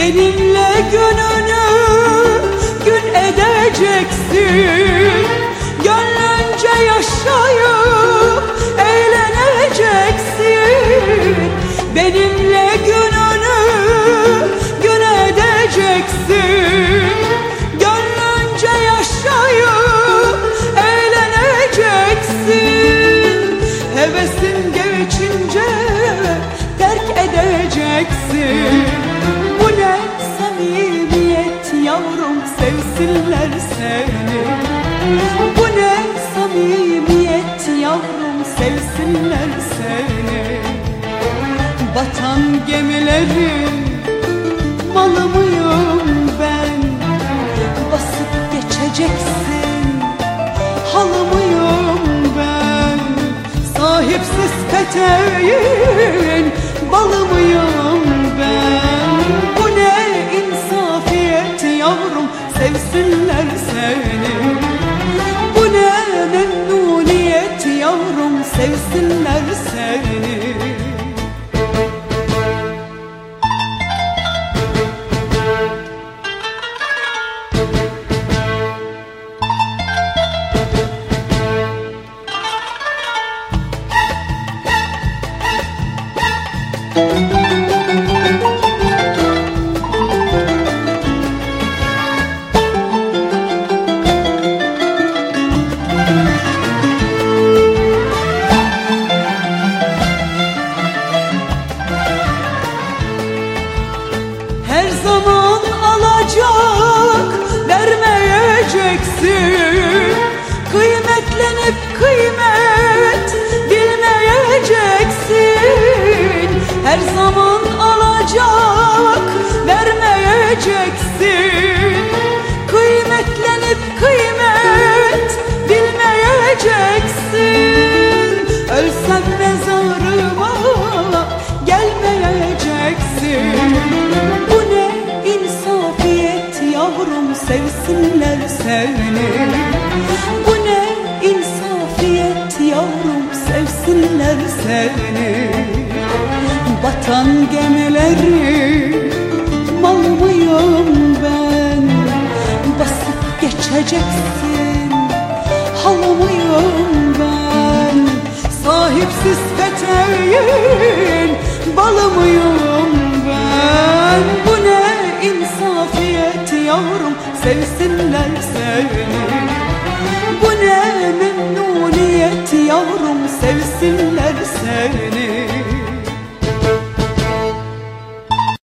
Benimle gününü gün edeceksin, gönlünce yaşayıp eğleneceksin. Benimle gününü gün edeceksin, gönlünce yaşayıp eğleneceksin. Hevesin geçince terk edeceksin. Bu ne samimiyet yavrum, sevsinler seni. Bu ne samimiyet yavrum, sevsinler seni. Batan gemilerin malı mıyım ben? Basıp geçeceksin, halı mıyım ben? Sahipsiz peteğin balı mıyım ben? Bu ne insafiyet yavrum, sevsinler seni. Bu ne memnuniyet yavrum, sevsinler seni. Her zaman alacak vermeyeceksin, kıymetlenip kıymet bilmeyeceksin. Her zaman alacak vermeyeceksin, kıymetlenip kıymet bilmeyeceksin. Ölsem mezarıma gelmeyeceksin. Bu ne insafiyet yavrum, sevsinler seni. Bu ne insafiyet yavrum, sevsinler seni. Batan gemileri mal mıyım ben? Basıp geçeceksin, halı mıyım ben? Sahipsiz peteğin balı mıyım ben? Bu ne insafiyet yavrum, sevsinler seni. Bu ne memnuniyet yavrum, sevsinler seni.